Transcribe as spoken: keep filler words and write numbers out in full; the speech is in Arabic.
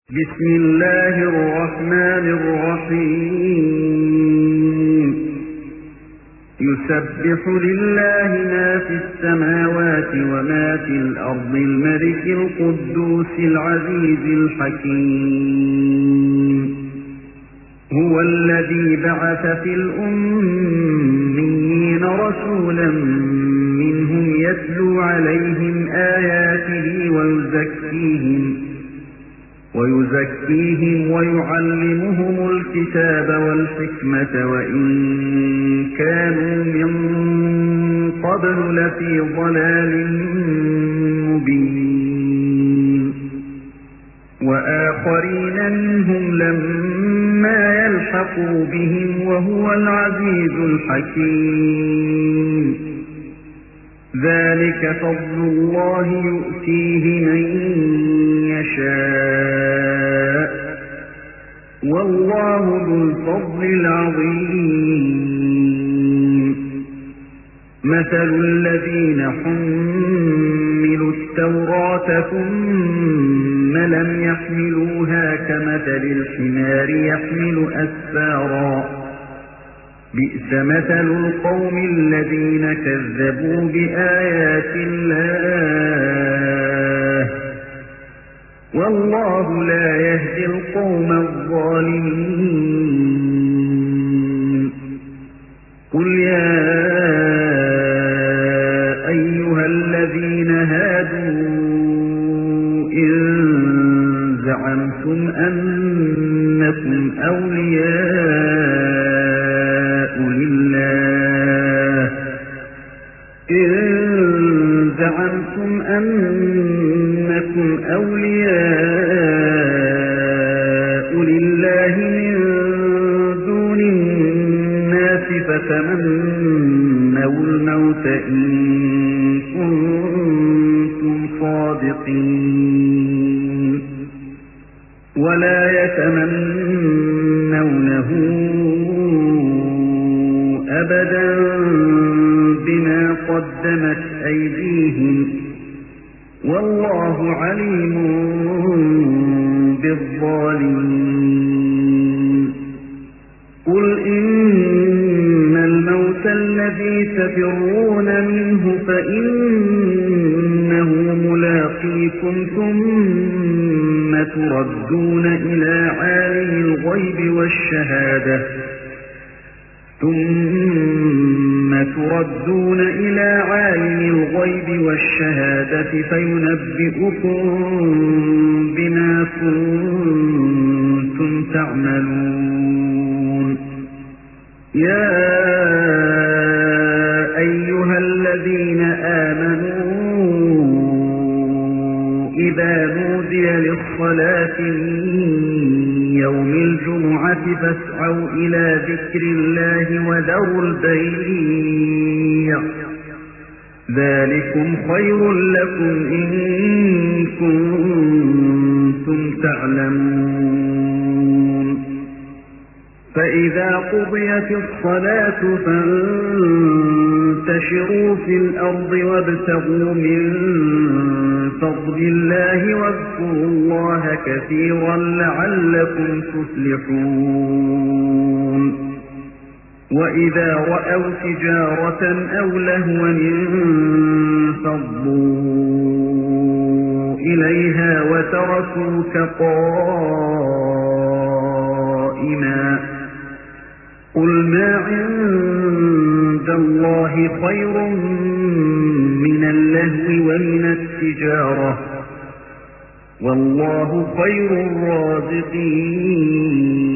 بسم الله الرحمن الرحيم يسبح لله ما في السماوات وما في الأرض الملك القدوس العزيز الحكيم هو الذي بعث في الأميين رسولا منهم يتلو عليهم آياته ويزكيهم ويزكيهم ويعلمهم الكتاب والحكمة وإن كانوا من قبل لفي ضلال مبين وآخرين منهم لما يلحقوا بهم وهو العزيز الحكيم ذلك فضل الله يؤتيه من يشاء والله ذو الفضل العظيم مثل الذين حملوا التوراة ثم لم يحملوها كمثل الحمار يحمل أسفارا بئس مثل القوم الذين كذبوا بآيات الله والله لا يهدي القوم الظالمين قل يا أيها الذين هادوا إن زعمتم أنكم أولياء لله إن زعمتم أنكم أولياء لله من دون الناس فتمنوا الموت إن كنتم صادقين ولا يتمنونه أبدا بما قدمت أيديهم والله عليم بالظالمين قل إن الموت الذي تفرون منه فإنه ملاقيكم ثم تردون إلى عالم الغيب والشهادة ثم تردون إلى عالم الغيب والشهادة فينبئكم بما كنتم تعملون يا أيها الذين آمنوا إذا نودي للصلاة من يوم الجمعة فاسعوا إلى ذكر الله وذروا البيع ذلكم خير لكم إن كنتم تعلمون فإذا قضيت الصلاة فانتشروا في الأرض وابتغوا من فضل الله واذكروا الله كثيرا لعلكم تفلحون وإذا رأوا تجارة أو لهوا انفضوا إليها وتركوك قائما قل ما عند الله خير من اللهو ومن التجارة والله خير الرازقين